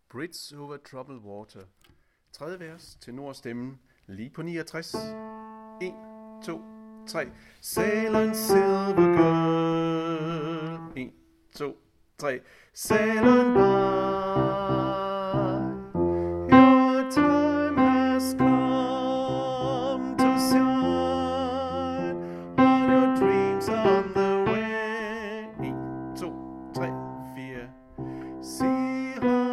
Bridge over troubled water. Tredje vers, tenorstemmen, lige på 69. 1, 2, 3. Sail on silver girl. 1, 2, 3. Sail on by. Your time has come to shine. All your dreams on the way. 1, 2, 3, 4. See her.